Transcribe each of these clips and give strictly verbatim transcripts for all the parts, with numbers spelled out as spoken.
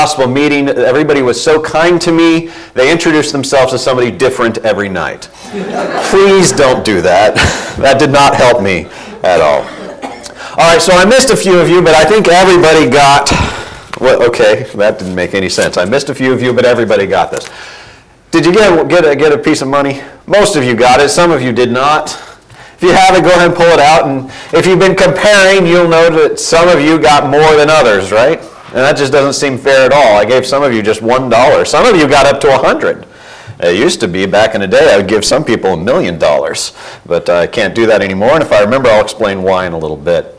gospel meeting. Everybody was so kind to me. They introduced themselves as somebody different every night. Please don't do that. That did not help me at all. All right, so I missed a few of you, but I think everybody got, well, okay, that didn't make any sense. I missed a few of you, but everybody got this. Did you get, get, a, get a piece of money? Most of you got it. Some of you did not. If you have it, go ahead and pull it out. And if you've been comparing, you'll know that some of you got more than others, right? And that just doesn't seem fair at all. I gave some of you just one dollar. Some of you got up to a hundred. It used to be back in the day I would give some people a million dollars, but I can't do that anymore. And if I remember, I'll explain why in a little bit.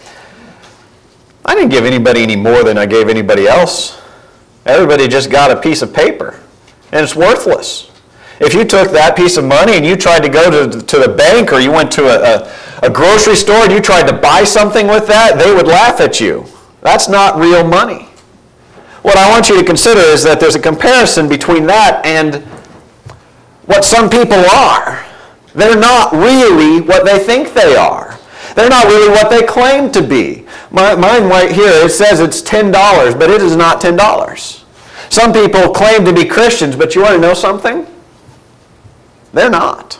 I didn't give anybody any more than I gave anybody else. Everybody just got a piece of paper, and it's worthless. If you took that piece of money and you tried to go to, to the bank, or you went to a, a, a grocery store and you tried to buy something with that, they would laugh at you. That's not real money. What I want you to consider is that there's a comparison between that and what some people are. They're not really what they think they are. They're not really what they claim to be. My, mine right here, it says it's ten dollars, but it is not ten dollars. Some people claim to be Christians, but you want to know something? They're not.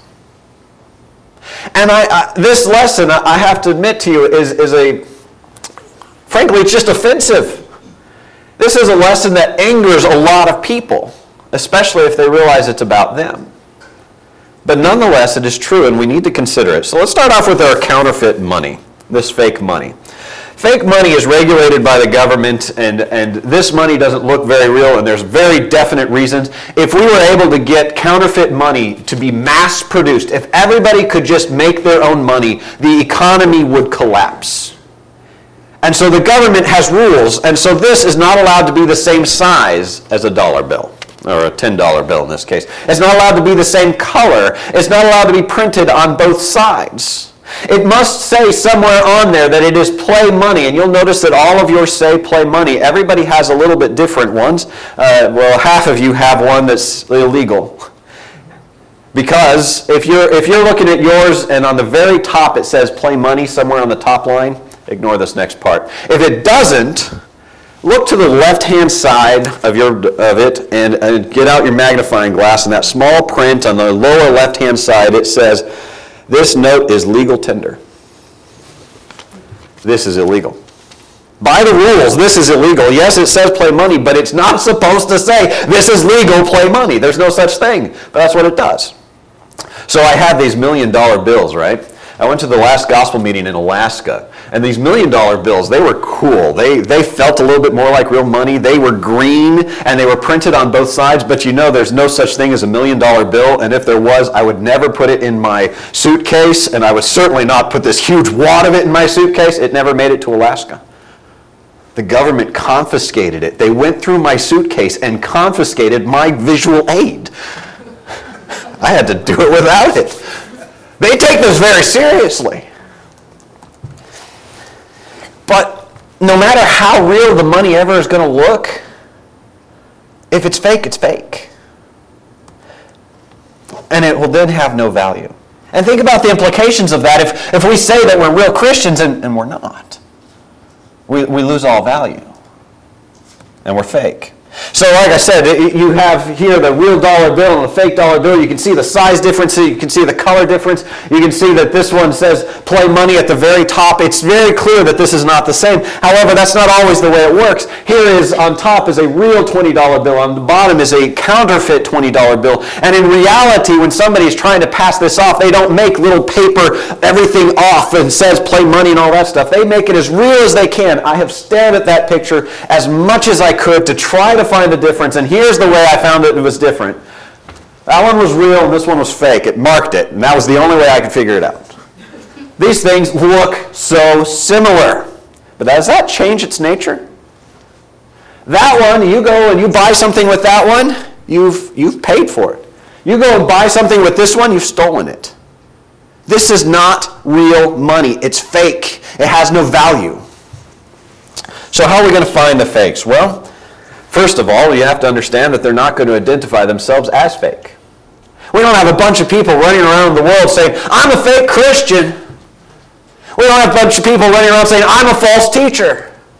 And I, I, this lesson, I have to admit to you, is, is a, frankly, it's just offensive. This is a lesson that angers a lot of people, especially if they realize it's about them. But nonetheless, it is true, and we need to consider it. So let's start off with our counterfeit money, this fake money. Fake money is regulated by the government, and, and this money doesn't look very real, and there's very definite reasons. If we were able to get counterfeit money to be mass-produced, if everybody could just make their own money, the economy would collapse. And so the government has rules, and so this is not allowed to be the same size as a dollar bill, or a ten dollar bill in this case. It's not allowed to be the same color. It's not allowed to be printed on both sides. It must say somewhere on there that it is play money, and you'll notice that all of yours say play money. Everybody has a little bit different ones. Uh, well, half of you have one that's illegal. Because if you're, if you're looking at yours and on the very top it says play money somewhere on the top line, ignore this next part. If it doesn't, look to the left-hand side of, your, of it and, and get out your magnifying glass, and that small print on the lower left-hand side, it says, this note is legal tender. This is illegal. By the rules, this is illegal. Yes, it says play money, but it's not supposed to say this is legal, play money. There's no such thing, but that's what it does. So I had these million-dollar bills, right? I went to the last gospel meeting in Alaska, and these million-dollar bills, they were cool. They, they felt a little bit more like real money. They were green, and they were printed on both sides, but you know there's no such thing as a million-dollar bill, and if there was, I would never put it in my suitcase, and I would certainly not put this huge wad of it in my suitcase. It never made it to Alaska. The government confiscated it. They went through my suitcase and confiscated my visual aid. I had to do it without it. They take this very seriously. But no matter how real the money ever is going to look, if it's fake, it's fake. And it will then have no value. And think about the implications of that. If, if we say that we're real Christians and, and we're not, we, we lose all value. And we're fake. So like I said, you have here the real dollar bill and the fake dollar bill. You can see the size difference. You can see the color difference. You can see that this one says play money at the very top. It's very clear that this is not the same. However, that's not always the way it works. Here is on top is a real twenty dollar bill. On the bottom is a counterfeit twenty dollar bill. And in reality, when somebody is trying to pass this off, they don't make little paper everything off and says play money and all that stuff. They make it as real as they can. I have stared at that picture as much as I could to try to find the difference, and here's the way I found it, it was different. That one was real and this one was fake. It marked it, and that was the only way I could figure it out. These things look so similar, but does that change its nature? That one, you go and you buy something with that one, you've, you've paid for it. You go and buy something with this one, you've stolen it. This is not real money. It's fake. It has no value. So how are we going to find the fakes? Well, first of all, you have to understand that they're not going to identify themselves as fake. We don't have a bunch of people running around the world saying, I'm a fake Christian. We don't have a bunch of people running around saying, I'm a false teacher.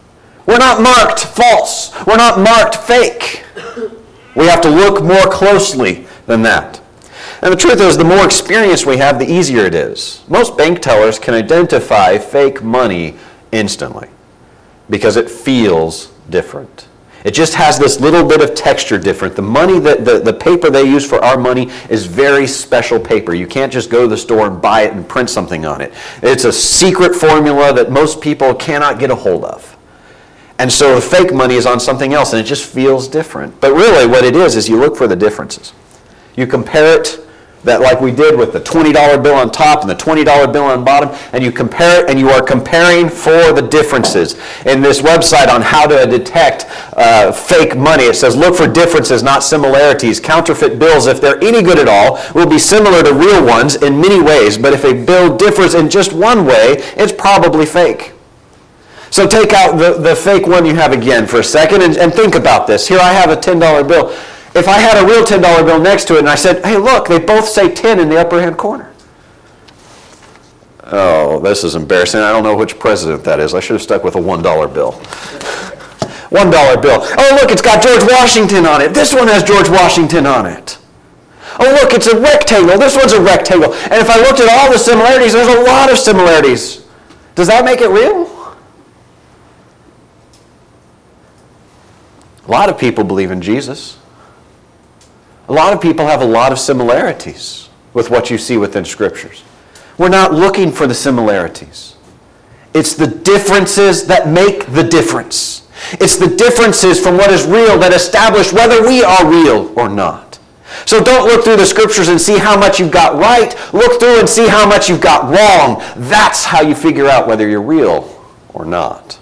We're not marked false. We're not marked fake. We have to look more closely than that. And the truth is, the more experience we have, the easier it is. Most bank tellers can identify fake money instantly because it feels different. It just has this little bit of texture different. The money, that the, the paper they use for our money is very special paper. You can't just go to the store and buy it and print something on it. It's a secret formula that most people cannot get a hold of. And so the fake money is on something else, and it just feels different. But really what it is is you look for the differences. You compare it, that like we did with the twenty dollar bill on top and the twenty dollar bill on bottom, and you compare it, and you are comparing for the differences. In this website on how to detect uh, fake money, it says look for differences, not similarities. Counterfeit bills, if they're any good at all, will be similar to real ones in many ways, but if a bill differs in just one way, it's probably fake. So take out the, the fake one you have again for a second and, and think about this. Here I have a ten dollar bill. If I had a real ten dollar bill next to it and I said, hey, look, they both say ten in the upper hand corner. Oh, this is embarrassing. I don't know which president that is. I should have stuck with a one dollar bill. one dollar bill. Oh, look, it's got George Washington on it. This one has George Washington on it. Oh, look, it's a rectangle. This one's a rectangle. And if I looked at all the similarities, there's a lot of similarities. Does that make it real? A lot of people believe in Jesus. A lot of people have a lot of similarities with what you see within Scriptures. We're not looking for the similarities. It's the differences that make the difference. It's the differences from what is real that establish whether we are real or not. So don't look through the Scriptures and see how much you've got right. Look through and see how much you've got wrong. That's how you figure out whether you're real or not.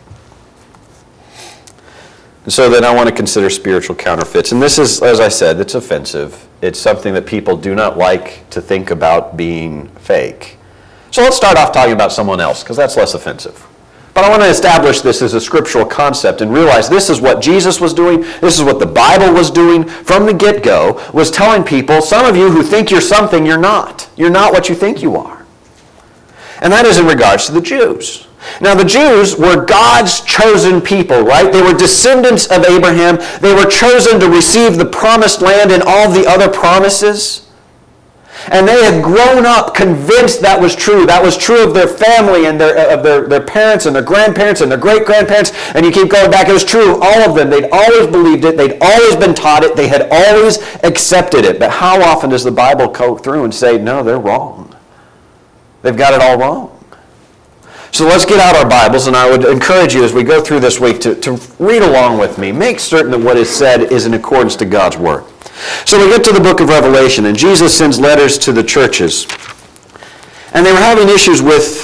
And so then I want to consider spiritual counterfeits. And this is, as I said, it's offensive. It's something that people do not like to think about being fake. So let's start off talking about someone else, because that's less offensive. But I want to establish this as a scriptural concept and realize this is what Jesus was doing, this is what the Bible was doing from the get-go, was telling people, some of you who think you're something, you're not. You're not what you think you are. And that is in regards to the Jews. Now the Jews were God's chosen people, right? They were descendants of Abraham. They were chosen to receive the promised land and all the other promises. And they had grown up convinced that was true. That was true of their family and their, of their, their parents and their grandparents and their great-grandparents. And you keep going back, it was true of all of them. They'd always believed it. They'd always been taught it. They had always accepted it. But how often does the Bible go through and say, no, they're wrong? They've got it all wrong. So let's get out our Bibles, and I would encourage you as we go through this week to, to read along with me. Make certain that what is said is in accordance to God's Word. So we get to the book of Revelation, and Jesus sends letters to the churches. And they were having issues with,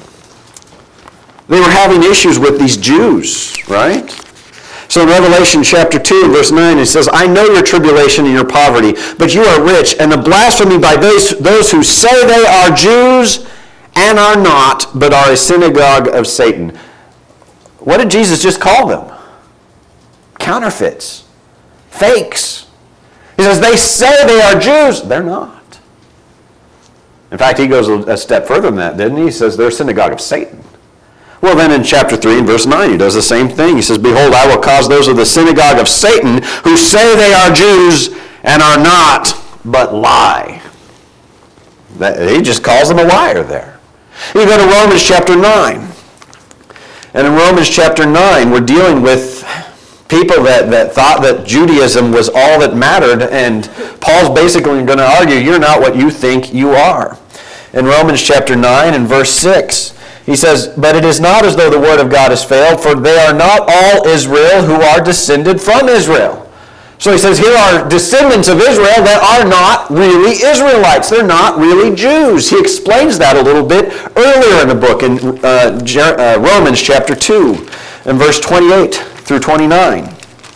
they were having issues with these Jews, right? So in Revelation chapter two, verse nine, it says, I know your tribulation and your poverty, but you are rich, and the blasphemy by those, those who say they are Jews and are not, but are a synagogue of Satan. What did Jesus just call them? Counterfeits. Fakes. He says, they say they are Jews. They're not. In fact, he goes a step further than that, didn't he? He says they're a synagogue of Satan. Well, then in chapter three and verse nine, he does the same thing. He says, behold, I will cause those of the synagogue of Satan who say they are Jews and are not, but lie. That, he just calls them a liar there. You go to Romans chapter nine. And in Romans chapter nine, we're dealing with people that, that thought that Judaism was all that mattered, and Paul's basically going to argue, you're not what you think you are. In Romans chapter nine and verse six, he says, but it is not as though the word of God has failed, for they are not all Israel who are descended from Israel. So he says, here are descendants of Israel that are not really Israelites. They're not really Jews. He explains that a little bit earlier in the book in uh, Jer- uh, Romans chapter two and verse twenty-eight through twenty-nine.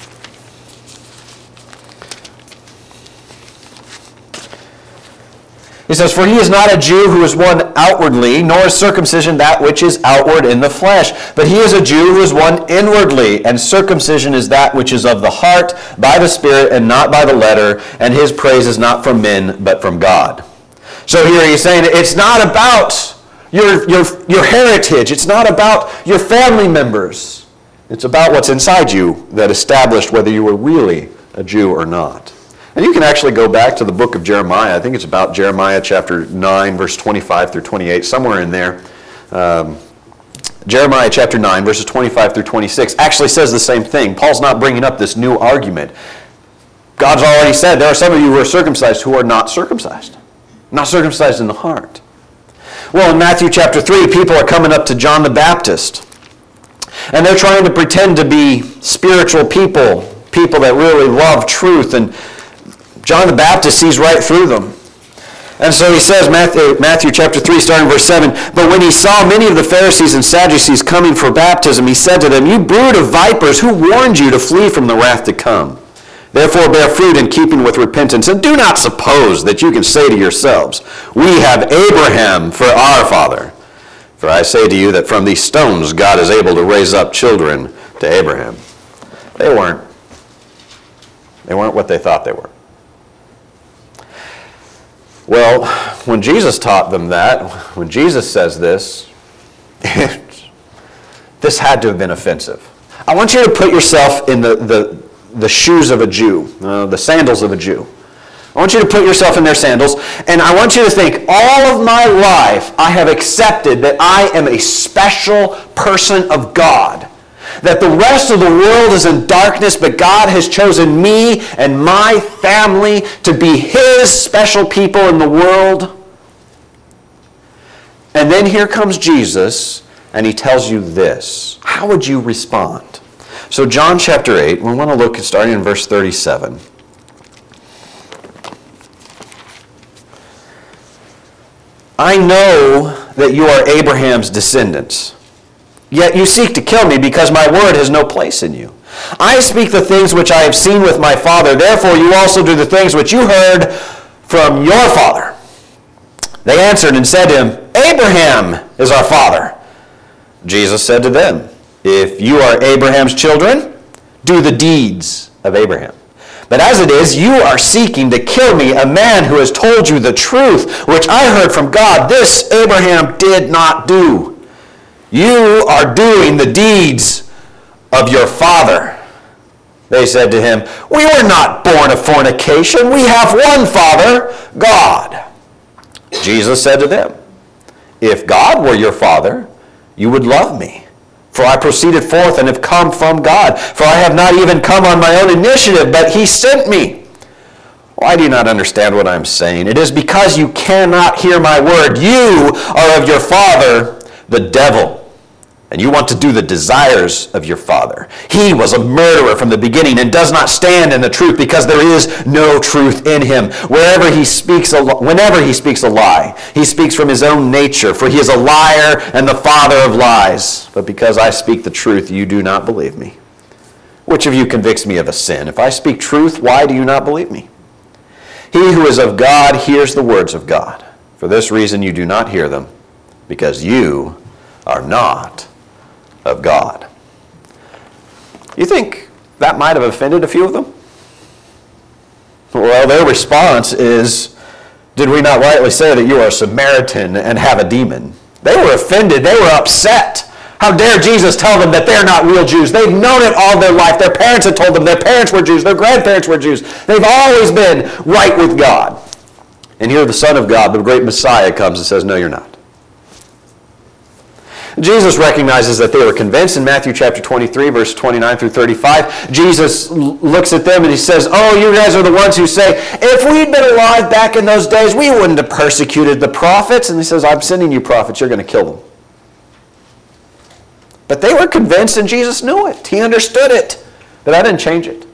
He says, for he is not a Jew who is one outwardly, nor is circumcision that which is outward in the flesh. But he is a Jew who is one inwardly, and circumcision is that which is of the heart, by the Spirit, and not by the letter, and his praise is not from men, but from God. So here he's saying it's not about your, your, your heritage. It's not about your family members. It's about what's inside you that established whether you were really a Jew or not. And you can actually go back to the book of Jeremiah. I think it's about Jeremiah chapter nine, verse twenty-five through twenty-eight, somewhere in there. Um, Jeremiah chapter nine, verses twenty-five through twenty-six, actually says the same thing. Paul's not bringing up this new argument. God's already said there are some of you who are circumcised who are not circumcised. Not circumcised in the heart. Well, in Matthew chapter three, people are coming up to John the Baptist. And they're trying to pretend to be spiritual people, people that really love truth. And John the Baptist sees right through them. And so he says, Matthew, Matthew chapter three, starting verse seven, "But when he saw many of the Pharisees and Sadducees coming for baptism, he said to them, 'You brood of vipers, who warned you to flee from the wrath to come? Therefore bear fruit in keeping with repentance, and do not suppose that you can say to yourselves, We have Abraham for our father. For I say to you that from these stones God is able to raise up children to Abraham.'" They weren't. They weren't what they thought they were. Well, when Jesus taught them that, when Jesus says this, this had to have been offensive. I want you to put yourself in the, the, the shoes of a Jew, uh, the sandals of a Jew. I want you to put yourself in their sandals, and I want you to think, all of my life I have accepted that I am a special person of God. That the rest of the world is in darkness, but God has chosen me and my family to be His special people in the world. And then here comes Jesus, and He tells you this. How would you respond? So John chapter eight, we want to look at starting in verse thirty-seven. "I know that you are Abraham's descendants. Yet you seek to kill me because my word has no place in you. I speak the things which I have seen with my Father. Therefore you also do the things which you heard from your father." They answered and said to him, "Abraham is our father." Jesus said to them, "If you are Abraham's children, do the deeds of Abraham. But as it is, you are seeking to kill me, a man who has told you the truth, which I heard from God. This Abraham did not do. You are doing the deeds of your father." They said to him, "We were not born of fornication. We have one Father, God." Jesus said to them, "If God were your Father, you would love me. For I proceeded forth and have come from God. For I have not even come on my own initiative, but He sent me. Why do you not understand what I am saying? It is because you cannot hear my word. You are of your father, the devil, and you want to do the desires of your father. He was a murderer from the beginning and does not stand in the truth, because there is no truth in him. Wherever he speaks, a, whenever he speaks a lie, he speaks from his own nature, for he is a liar and the father of lies. But because I speak the truth, you do not believe me. Which of you convicts me of a sin? If I speak truth, why do you not believe me? He who is of God hears the words of God. For this reason you do not hear them, because you are not of God." You think that might have offended a few of them? Well, their response is, "Did we not rightly say that you are a Samaritan and have a demon?" They were offended. They were upset. How dare Jesus tell them that they're not real Jews? They've known it all their life. Their parents had told them their parents were Jews. Their grandparents were Jews. They've always been right with God. And here the Son of God, the great Messiah, comes and says, "No, you're not." Jesus recognizes that they were convinced in Matthew chapter twenty-three, verse twenty-nine through thirty-five. Jesus looks at them and he says, "Oh, you guys are the ones who say, if we'd been alive back in those days, we wouldn't have persecuted the prophets." And he says, "I'm sending you prophets. You're going to kill them." But they were convinced, and Jesus knew it. He understood it. But that didn't change it.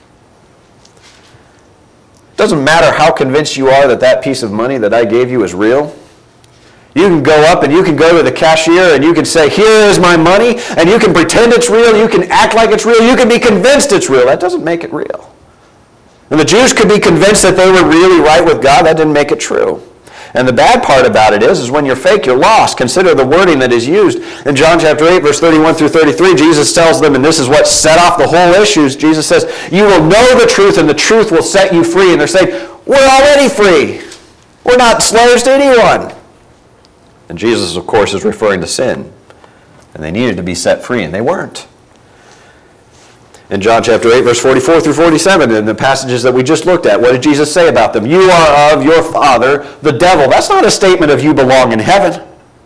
It doesn't matter how convinced you are that that piece of money that I gave you is real. You can go up and you can go to the cashier and you can say, "Here is my money," and you can pretend it's real. You can act like it's real. You can be convinced it's real. That doesn't make it real. And the Jews could be convinced that they were really right with God. That didn't make it true. And the bad part about it is, is when you're fake, you're lost. Consider the wording that is used. In John chapter eight, verse thirty-one through thirty-three, Jesus tells them, and this is what set off the whole issues, Jesus says, "You will know the truth, and the truth will set you free." And they're saying, "We're already free. We're not slaves to anyone." And Jesus, of course, is referring to sin. And they needed to be set free, and they weren't. In John chapter eight, verse forty-four through forty-seven, in the passages that we just looked at, what did Jesus say about them? You are of your father, the devil. That's not a statement of you belong in heaven.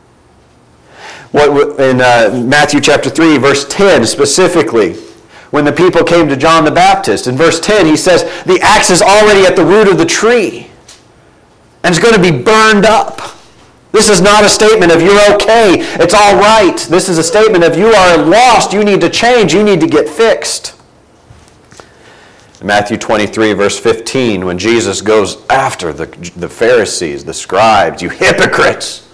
What in uh, Matthew chapter three, verse ten, specifically, when the people came to John the Baptist, in verse ten, he says, the axe is already at the root of the tree, and it's going to be burned up. This is not a statement of you're okay, it's all right. This is a statement of you are lost, you need to change, you need to get fixed. In Matthew twenty-three, verse fifteen, when Jesus goes after the, the Pharisees, the scribes, you hypocrites.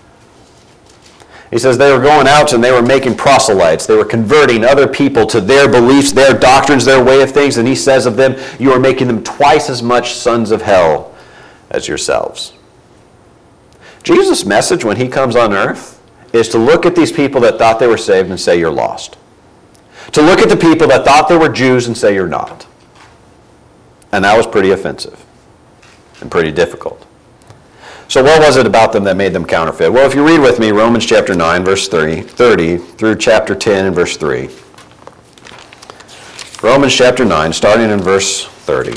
He says they were going out and they were making proselytes. They were converting other people to their beliefs, their doctrines, their way of things. And he says of them, you are making them twice as much sons of hell as yourselves. Jesus' message when he comes on earth is to look at these people that thought they were saved and say you're lost. To look at the people that thought they were Jews and say you're not. And that was pretty offensive and pretty difficult. So what was it about them that made them counterfeit? Well, if you read with me Romans chapter nine, verse thirty, thirty through chapter ten and verse three. Romans chapter nine, starting in verse thirty.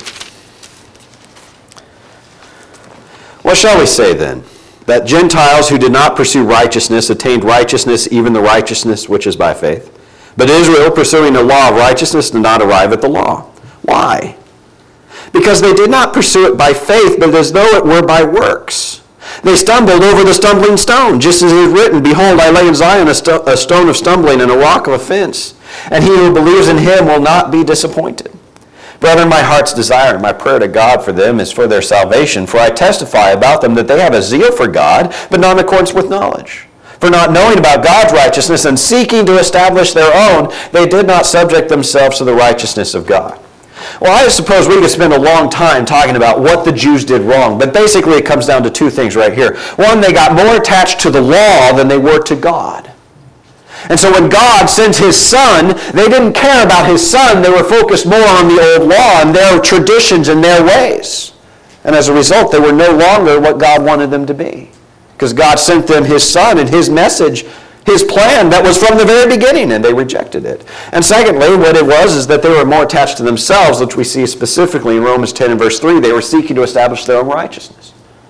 What shall we say then? That Gentiles who did not pursue righteousness attained righteousness, even the righteousness which is by faith. But Israel, pursuing the law of righteousness, did not arrive at the law. Why? Because they did not pursue it by faith, but as though it were by works. They stumbled over the stumbling stone, just as it is written, Behold, I lay in Zion a, sto- a stone of stumbling and a rock of offense, and he who believes in him will not be disappointed. Brethren, my heart's desire and my prayer to God for them is for their salvation, for I testify about them that they have a zeal for God, but not in accordance with knowledge. For not knowing about God's righteousness and seeking to establish their own, they did not subject themselves to the righteousness of God. Well, I suppose we could spend a long time talking about what the Jews did wrong, but basically it comes down to two things right here. One, they got more attached to the law than they were to God. And so when God sent his son, they didn't care about his son. They were focused more on the old law and their traditions and their ways. And as a result, they were no longer what God wanted them to be. Because God sent them his son and his message, his plan that was from the very beginning, and they rejected it. And secondly, what it was is that they were more attached to themselves, which we see specifically in Romans ten and verse three. They were seeking to establish their own righteousness.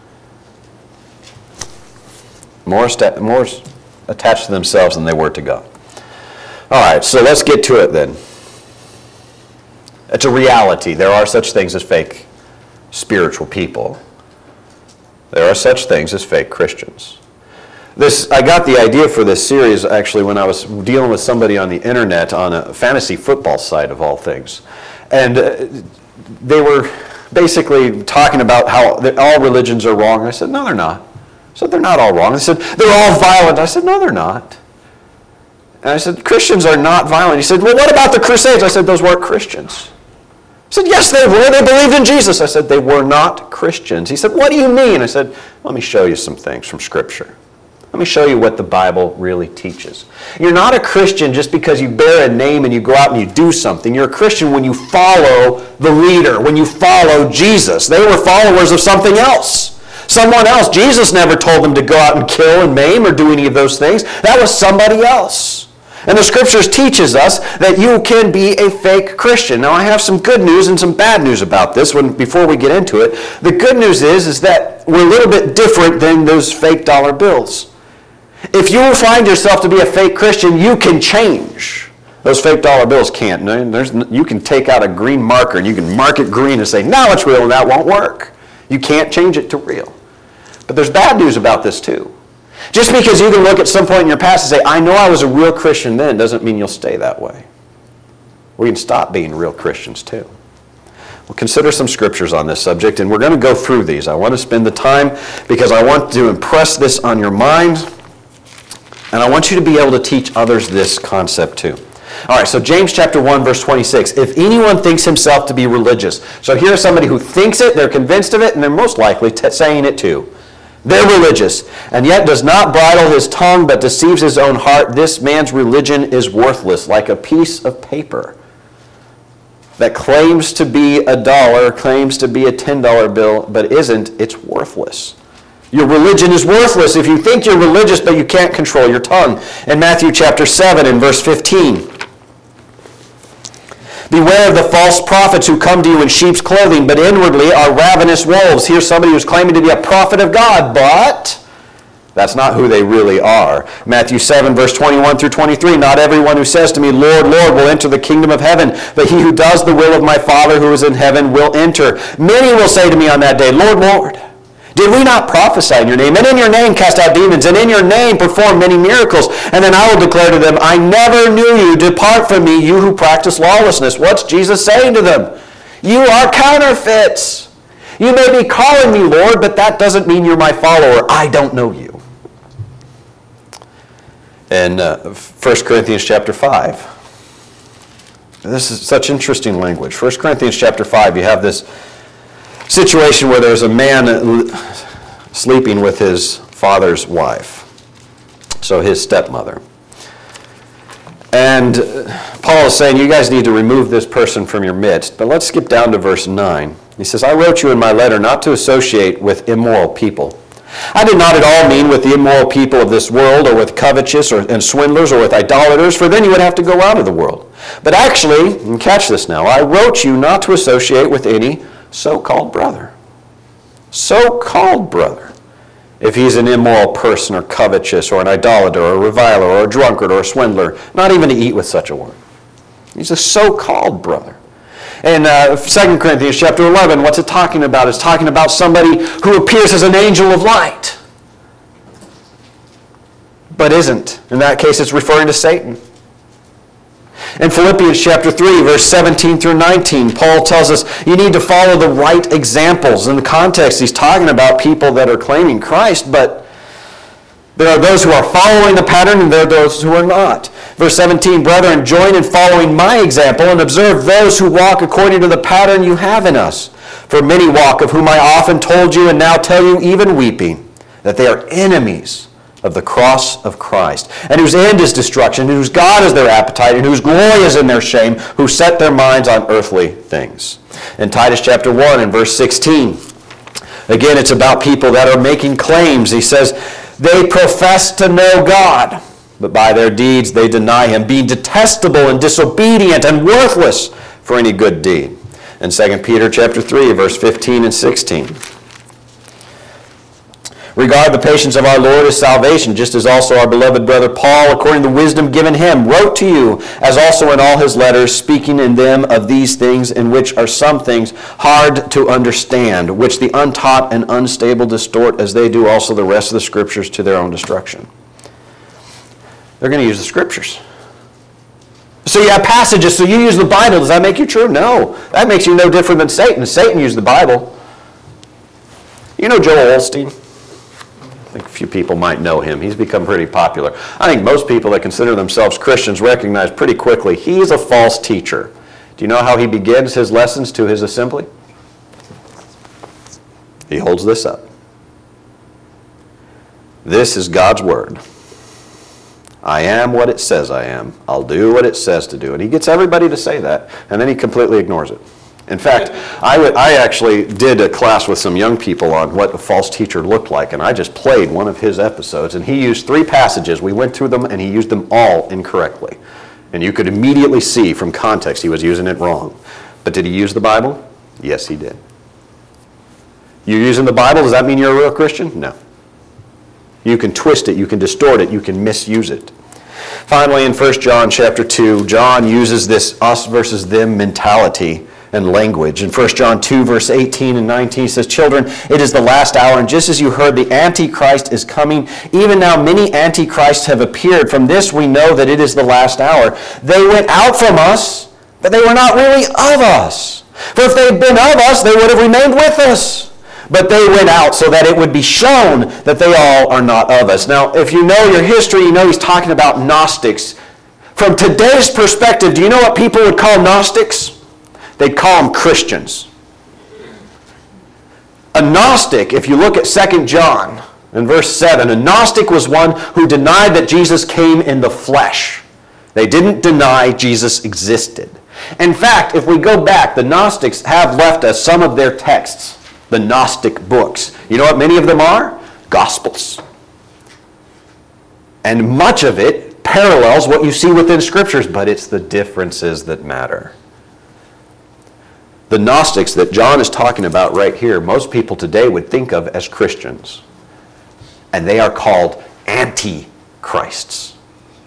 More, sta- more attached to themselves than they were to God. All right, so let's get to it then. It's a reality. There are such things as fake spiritual people. There are such things as fake Christians. This, I got the idea for this series actually when I was dealing with somebody on the internet on a fantasy football site of all things. And uh, they were basically talking about how all religions are wrong. I said, no, they're not. I said, they're not all wrong. They said, they're all violent. I said, no, they're not. And I said, Christians are not violent. He said, well, what about the Crusades? I said, those weren't Christians. I said, yes, they were. They believed in Jesus. I said, they were not Christians. He said, what do you mean? I said, let me show you some things from Scripture. Let me show you what the Bible really teaches. You're not a Christian just because you bear a name and you go out and you do something. You're a Christian when you follow the leader, when you follow Jesus. They were followers of something else. Someone else. Jesus never told them to go out and kill and maim or do any of those things. That was somebody else. And the Scriptures teaches us that you can be a fake Christian. Now, I have some good news and some bad news about this when, before we get into it. The good news is, is that we're a little bit different than those fake dollar bills. If you find yourself to be a fake Christian, you can change. Those fake dollar bills can't. There's, you can take out a green marker and you can mark it green and say, now it's real, and that won't work. You can't change it to real. But there's bad news about this too. Just because you can look at some point in your past and say, I know I was a real Christian then, doesn't mean you'll stay that way. We can stop being real Christians too. We'll consider some scriptures on this subject, and we're going to go through these. I want to spend the time because I want to impress this on your mind, and I want you to be able to teach others this concept too. All right, so James chapter one, verse twenty-six. If anyone thinks himself to be religious. So here's somebody who thinks it, they're convinced of it, and they're most likely t- saying it too. They're religious, and yet does not bridle his tongue, but deceives his own heart. This man's religion is worthless, like a piece of paper that claims to be a dollar, claims to be a ten dollar bill, but isn't. It's worthless. Your religion is worthless if you think you're religious, but you can't control your tongue. In Matthew chapter seven, in verse fifteen. Beware of the false prophets who come to you in sheep's clothing, but inwardly are ravenous wolves. Here's somebody who's claiming to be a prophet of God, but that's not who they really are. Matthew seven, verse twenty-one through twenty-three, not everyone who says to me, Lord, Lord, will enter the kingdom of heaven, but he who does the will of my Father who is in heaven will enter. Many will say to me on that day, Lord, Lord, did we not prophesy in your name, and in your name cast out demons, and in your name perform many miracles? And then I will declare to them, I never knew you. Depart from me, you who practice lawlessness. What's Jesus saying to them? You are counterfeits. You may be calling me Lord, but that doesn't mean you're my follower. I don't know you. In uh, First Corinthians chapter five. This is such interesting language. First Corinthians chapter five, you have this situation where there's a man sleeping with his father's wife, so his stepmother. And Paul is saying, you guys need to remove this person from your midst. But let's skip down to verse nine. He says, I wrote you in my letter not to associate with immoral people. I did not at all mean with the immoral people of this world, or with covetous or, and swindlers, or with idolaters, for then you would have to go out of the world. But actually, and catch this now, I wrote you not to associate with any so-called brother. So-called brother. If he's an immoral person, or covetous, or an idolater, or a reviler, or a drunkard, or a swindler, not even to eat with such a one. He's a so-called brother. In uh, Second Corinthians chapter eleven, what's it talking about? It's talking about somebody who appears as an angel of light, but isn't. In that case, it's referring to Satan. In Philippians chapter three, verse seventeen through nineteen, Paul tells us you need to follow the right examples. In the context, he's talking about people that are claiming Christ, but there are those who are following the pattern, and there are those who are not. Verse seventeen, brethren, join in following my example, and observe those who walk according to the pattern you have in us. For many walk, of whom I often told you, and now tell you, even weeping, that they are enemies of the cross of Christ, and whose end is destruction, and whose God is their appetite, and whose glory is in their shame, who set their minds on earthly things. In Titus chapter one, and verse sixteen, again, it's about people that are making claims. He says, they profess to know God, but by their deeds they deny him, being detestable and disobedient and worthless for any good deed. In Second Peter chapter three, verse fifteen and sixteen. Regard the patience of our Lord as salvation, just as also our beloved brother Paul, according to the wisdom given him, wrote to you, as also in all his letters, speaking in them of these things, in which are some things hard to understand, which the untaught and unstable distort, as they do also the rest of the Scriptures, to their own destruction. They're going to use the Scriptures. So you have passages, so you use the Bible. Does that make you true? No. That makes you no different than Satan. Satan used the Bible. You know Joel Osteen? I think a few people might know him. He's become pretty popular. I think most people that consider themselves Christians recognize pretty quickly he's a false teacher. Do you know how he begins his lessons to his assembly? He holds this up. This is God's word. I am what it says I am. I'll do what it says to do. And he gets everybody to say that, and then he completely ignores it. In fact, I, would, I actually did a class with some young people on what a false teacher looked like, and I just played one of his episodes, and he used three passages. We went through them, and he used them all incorrectly. And you could immediately see from context he was using it wrong. But did he use the Bible? Yes, he did. You're using the Bible, does that mean you're a real Christian? No. You can twist it, you can distort it, you can misuse it. Finally, in First John chapter two, John uses this us versus them mentality and language. In First John two, verse eighteen and nineteen, he says, children, it is the last hour, and just as you heard, the Antichrist is coming. Even now many Antichrists have appeared. From this we know that it is the last hour. They went out from us, but they were not really of us. For if they had been of us, they would have remained with us. But they went out so that it would be shown that they all are not of us. Now, if you know your history, you know he's talking about Gnostics. From today's perspective, do you know what people would call Gnostics? They'd call them Christians. A Gnostic, if you look at Second John in verse seven, a Gnostic was one who denied that Jesus came in the flesh. They didn't deny Jesus existed. In fact, if we go back, the Gnostics have left us some of their texts. The Gnostic books. You know what many of them are? Gospels. And much of it parallels what you see within Scriptures, but it's the differences that matter. The Gnostics that John is talking about right here, most people today would think of as Christians. And they are called antichrists.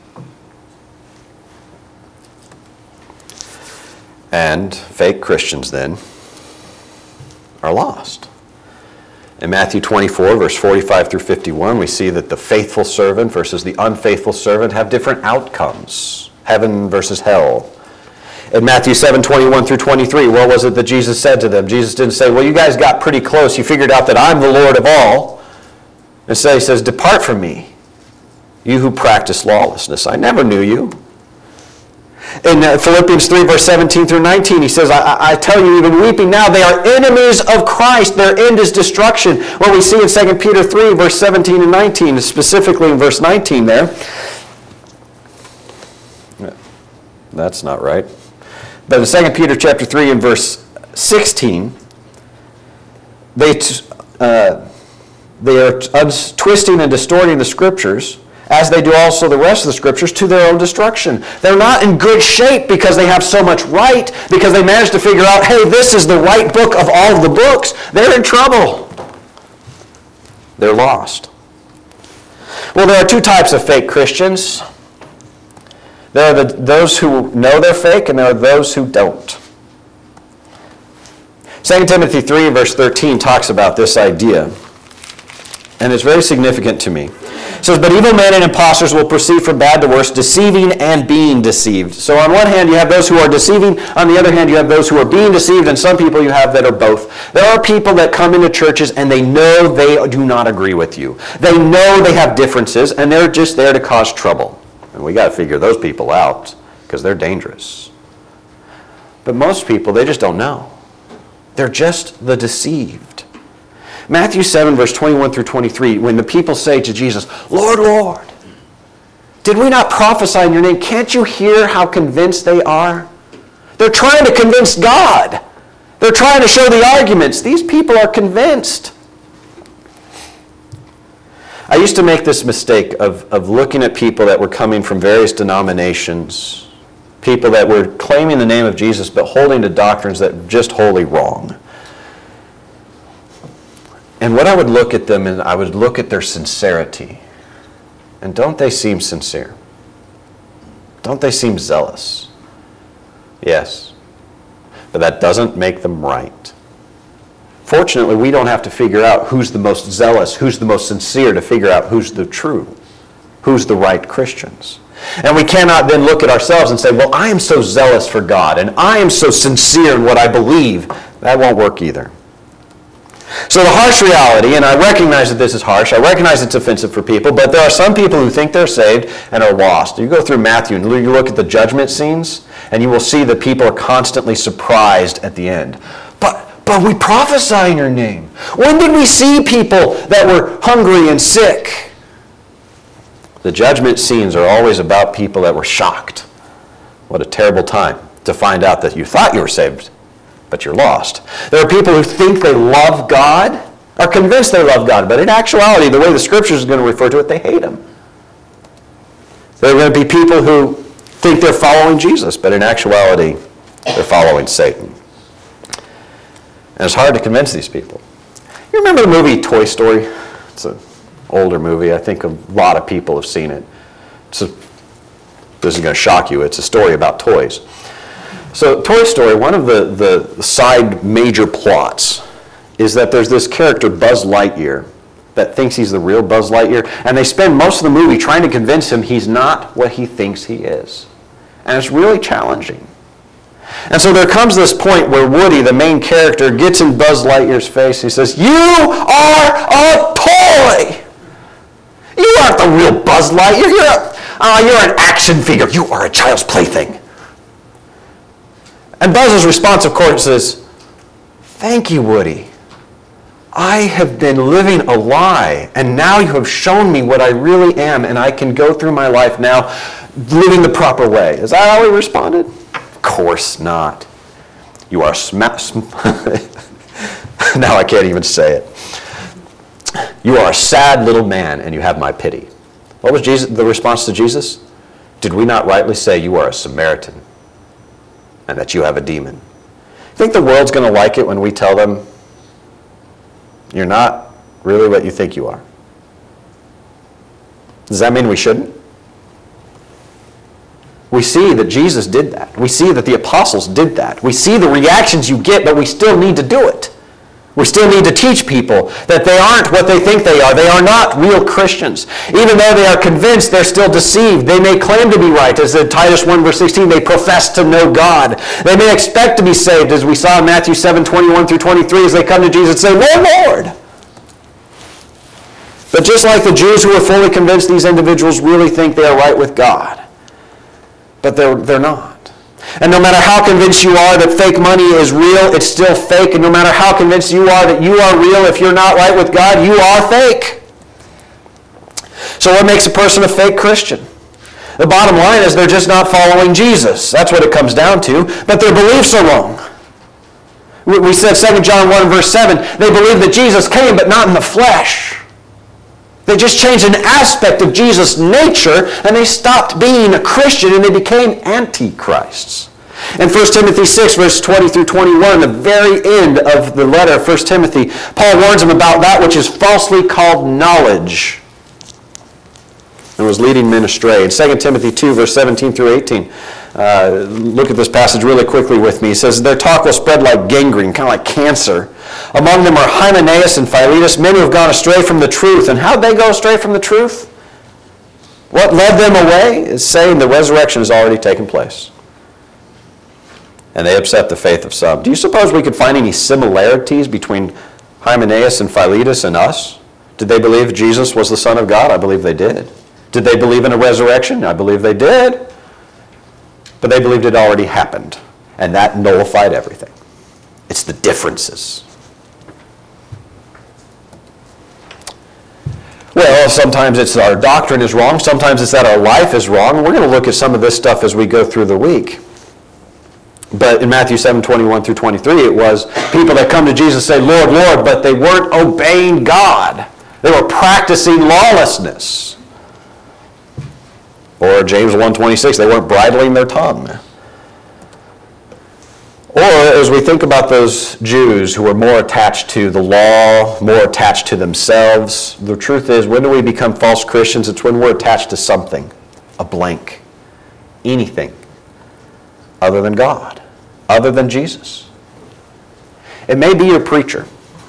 And fake Christians then are lost. In Matthew twenty-four, verse forty-five through fifty-one, we see that the faithful servant versus the unfaithful servant have different outcomes. Heaven versus hell. In Matthew seven, twenty-one through twenty-three, what was it that Jesus said to them? Jesus didn't say, well, you guys got pretty close. You figured out that I'm the Lord of all. Instead, he says, depart from me, you who practice lawlessness. I never knew you. In uh, Philippians three, verse seventeen through nineteen, he says, I, I tell you, even weeping now, they are enemies of Christ. Their end is destruction. What we see in Second Peter three, verse seventeen and nineteen, specifically in verse nineteen there. That's not right. But in Second Peter chapter three and verse sixteen, they, uh, they are twisting and distorting the Scriptures, as they do also the rest of the Scriptures, to their own destruction. They're not in good shape because they have so much right, because they managed to figure out, hey, this is the right book of all of the books. They're in trouble. They're lost. Well, there are two types of fake Christians. There are the, those who know they're fake, and there are those who don't. Second Timothy three, verse thirteen talks about this idea, and it's very significant to me. It says, but evil men and impostors will proceed from bad to worse, deceiving and being deceived. So on one hand, you have those who are deceiving. On the other hand, you have those who are being deceived, and some people you have that are both. There are people that come into churches and they know they do not agree with you. They know they have differences, and they're just there to cause trouble. And we got to figure those people out because they're dangerous. But most people, they just don't know. They're just the deceived. Matthew seven, verse twenty-one through twenty-three, when the people say to Jesus, Lord, Lord, did we not prophesy in your name? Can't you hear how convinced they are? They're trying to convince God. They're trying to show the arguments. These people are convinced. I used to make this mistake of, of looking at people that were coming from various denominations, people that were claiming the name of Jesus but holding to doctrines that were just wholly wrong. And what I would look at them, and I would look at their sincerity. And don't they seem sincere? Don't they seem zealous? Yes. But that doesn't make them right. Fortunately, we don't have to figure out who's the most zealous, who's the most sincere to figure out who's the true, who's the right Christians. And we cannot then look at ourselves and say, well, I am so zealous for God, and I am so sincere in what I believe. That won't work either. So the harsh reality, and I recognize that this is harsh, I recognize it's offensive for people, but there are some people who think they're saved and are lost. You go through Matthew and you look at the judgment scenes, and you will see that people are constantly surprised at the end. But, but we prophesy in your name. When did we see people that were hungry and sick? The judgment scenes are always about people that were shocked. What a terrible time to find out that you thought you were saved, but you're lost. There are people who think they love God, are convinced they love God, but in actuality, the way the Scriptures is going to refer to it, they hate Him. There are going to be people who think they're following Jesus, but in actuality, they're following Satan. And it's hard to convince these people. You remember the movie Toy Story? It's an older movie. I think a lot of people have seen it. It's a, this is going to shock you. It's a story about toys. So Toy Story, one of the, the side major plots is that there's this character, Buzz Lightyear, that thinks he's the real Buzz Lightyear, and they spend most of the movie trying to convince him he's not what he thinks he is. And it's really challenging. And so there comes this point where Woody, the main character, gets in Buzz Lightyear's face. He says, you are a toy! You aren't the real Buzz Lightyear. You're, a, uh, you're an action figure. You are a child's plaything. And Buzz's response, of course, is, thank you, Woody. I have been living a lie, and now you have shown me what I really am, and I can go through my life now living the proper way. Is that how he responded? Of course not. You are sma- sm- now I can't even say it. You are a sad little man, and you have my pity. What was Jesus, the response to Jesus? Did we not rightly say you are a Samaritan, and that you have a demon? Think the world's going to like it when we tell them you're not really what you think you are? Does that mean we shouldn't? We see that Jesus did that. We see that the apostles did that. We see the reactions you get, but we still need to do it. We still need to teach people that they aren't what they think they are. They are not real Christians. Even though they are convinced, they're still deceived. They may claim to be right. As in Titus one verse sixteen, they profess to know God. They may expect to be saved, as we saw in Matthew seven twenty-one through twenty-three, as they come to Jesus and say, Lord, Lord. But just like the Jews who were fully convinced, these individuals really think they are right with God. But they're, they're not. And no matter how convinced you are that fake money is real, it's still fake. And no matter how convinced you are that you are real, if you're not right with God, you are fake. So what makes a person a fake Christian? The bottom line is they're just not following Jesus. That's what it comes down to. But their beliefs are wrong. We said Second John one verse seven, they believe that Jesus came, but not in the flesh. They just changed an aspect of Jesus' nature, and they stopped being a Christian, and they became antichrists. In First Timothy six, verse twenty through twenty-one, the very end of the letter of First Timothy, Paul warns them about that which is falsely called knowledge and was leading men astray. In Second Timothy two, verse seventeen through eighteen, uh, look at this passage really quickly with me. He says, their talk will spread like gangrene, kind of like cancer. Among them are Hymenaeus and Philetus, men who have gone astray from the truth. And how'd they go astray from the truth? What led them away is saying the resurrection has already taken place. And they upset the faith of some. Do you suppose we could find any similarities between Hymenaeus and Philetus and us? Did they believe Jesus was the Son of God? I believe they did. Did they believe in a resurrection? I believe they did. But they believed it already happened. And that nullified everything. It's the differences. Well, sometimes it's our doctrine is wrong. Sometimes it's that our life is wrong. We're going to look at some of this stuff as we go through the week. But in Matthew seven, twenty-one through twenty-three, it was people that come to Jesus and say, Lord, Lord, but they weren't obeying God. They were practicing lawlessness. Or James one twenty-six, they weren't bridling their tongue. Or as we think about those Jews who were more attached to the law, more attached to themselves, the truth is, when do we become false Christians? It's when we're attached to something, a blank, anything other than God, other than Jesus. It may be your preacher.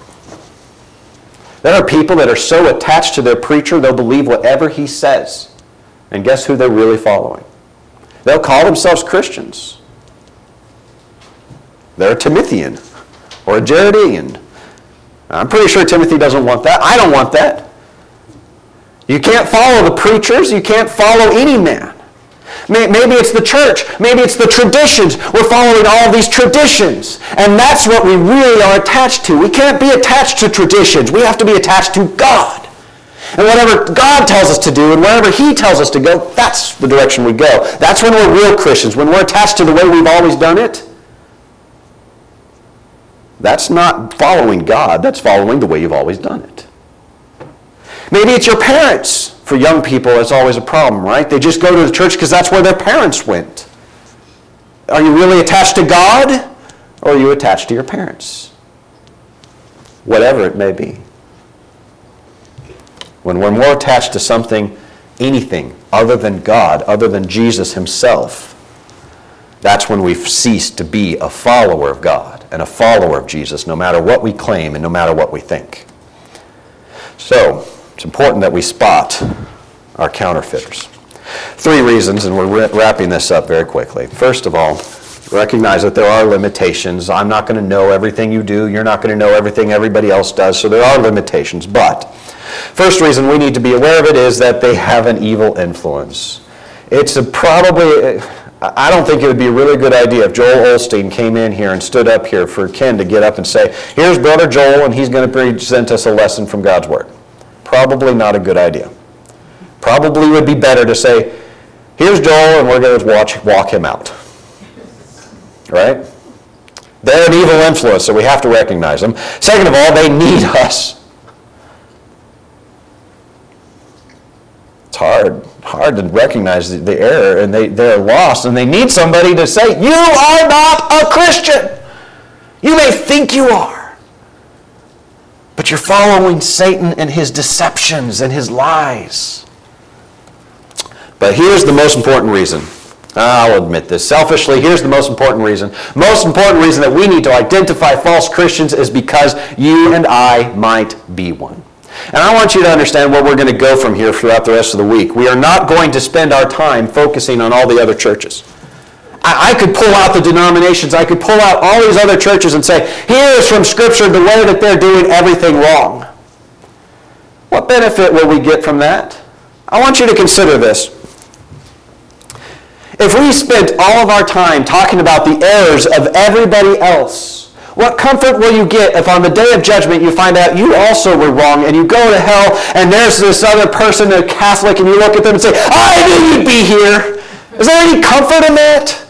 There are people that are so attached to their preacher, they'll believe whatever he says. And guess who they're really following? They'll call themselves Christians. They're a Timothean or a Jaredian. I'm pretty sure Timothy doesn't want that. I don't want that. You can't follow the preachers. You can't follow any man. Maybe it's the church. Maybe it's the traditions. We're following all these traditions. And that's what we really are attached to. We can't be attached to traditions. We have to be attached to God. And whatever God tells us to do and wherever he tells us to go, that's the direction we go. That's when we're real Christians, when we're attached to the way we've always done it. That's not following God. That's following the way you've always done it. Maybe it's your parents. For young people, it's always a problem, right? They just go to the church because that's where their parents went. Are you really attached to God? Or are you attached to your parents? Whatever it may be. When we're more attached to something, anything other than God, other than Jesus himself, that's when we've ceased to be a follower of God and a follower of Jesus, no matter what we claim and no matter what we think. So, it's important that we spot our counterfeiters. Three reasons, and we're wrapping this up very quickly. First of all, recognize that there are limitations. I'm not going to know everything you do. You're not going to know everything everybody else does, so there are limitations. But first reason we need to be aware of it is that they have an evil influence. It's a probably... I don't think it would be a really good idea if Joel Osteen came in here and stood up here for Ken to get up and say, here's Brother Joel, and he's going to present us a lesson from God's Word. Probably not a good idea. Probably would be better to say, here's Joel, and we're going to watch, walk him out. Right? They're an evil influence, so we have to recognize them. Second of all, they need us. It's hard. hard to recognize the, the error, and they, they're lost, and they need somebody to say, you are not a Christian. You may think you are, but you're following Satan and his deceptions and his lies. But here's the most important reason. I'll admit this. Selfishly, here's the most important reason. Most important reason that we need to identify false Christians is because you and I might be one. And I want you to understand where we're going to go from here throughout the rest of the week. We are not going to spend our time focusing on all the other churches. I, I could pull out the denominations. I could pull out all these other churches and say, here's from Scripture the way that they're doing everything wrong. What benefit will we get from that? I want you to consider this. If we spent all of our time talking about the errors of everybody else, what comfort will you get if on the day of judgment you find out you also were wrong and you go to hell and there's this other person, a Catholic, and you look at them and say, I knew you'd be here. Is there any comfort in that?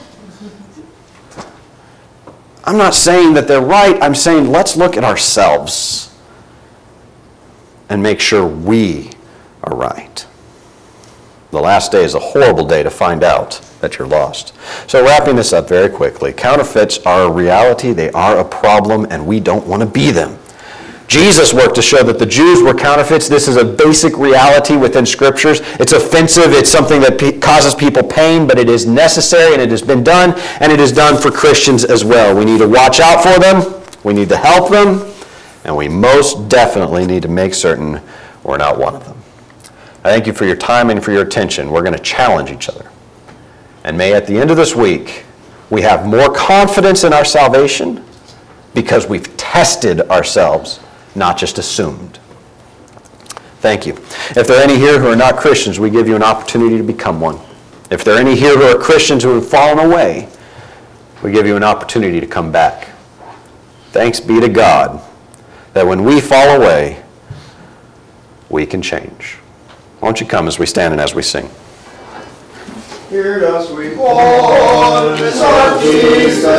I'm not saying that they're right. I'm saying let's look at ourselves and make sure we are right. The last day is a horrible day to find out that you're lost. So wrapping this up very quickly, counterfeits are a reality, they are a problem, and we don't want to be them. Jesus worked to show that the Jews were counterfeits. This is a basic reality within Scriptures. It's offensive, it's something that pe- causes people pain, but it is necessary and it has been done, and it is done for Christians as well. We need to watch out for them, we need to help them, and we most definitely need to make certain we're not one of them. I thank you for your time and for your attention. We're going to challenge each other. And may at the end of this week, we have more confidence in our salvation because we've tested ourselves, not just assumed. Thank you. If there are any here who are not Christians, we give you an opportunity to become one. If there are any here who are Christians who have fallen away, we give you an opportunity to come back. Thanks be to God that when we fall away, we can change. Won't you come as we stand and as we sing? Hear us, we fall, our Jesus.